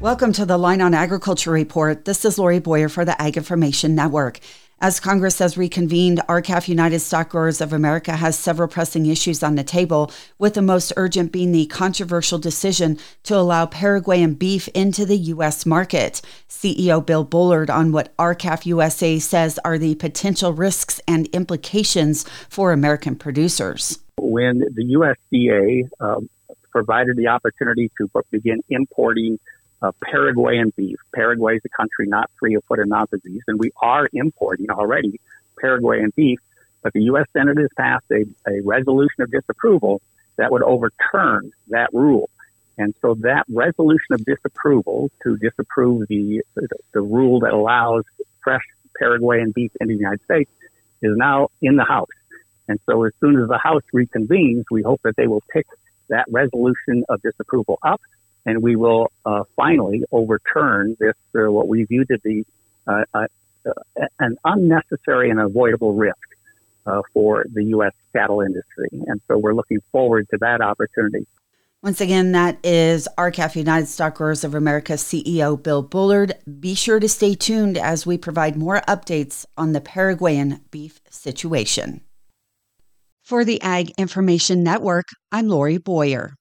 Welcome to the Line on Agriculture Report. This is Lori Boyer for the Ag Information Network. As Congress has reconvened, RCAF United Stock Growers of America has several pressing issues on the table, with the most urgent being the controversial decision to allow Paraguayan beef into the U.S. market. CEO Bill Bullard on what RCAF USA says are the potential risks and implications for American producers. When the USDA provided the opportunity to begin importing Paraguayan beef. Paraguay is a country not free of foot and mouth disease, and we are importing already Paraguayan beef. But the U.S. Senate has passed a resolution of disapproval that would overturn that rule. And so that resolution of disapproval to disapprove the rule that allows fresh Paraguayan beef in the United States is now in the House. And so as soon as the House reconvenes, we hope that they will pick that resolution of disapproval up, and we will finally overturn this, what we view to be an unnecessary and avoidable risk for the U.S. cattle industry. And so we're looking forward to that opportunity. Once again, that is RCAF United Stock Growers of America CEO Bill Bullard. Be sure to stay tuned as we provide more updates on the Paraguayan beef situation. For the Ag Information Network, I'm Lori Boyer.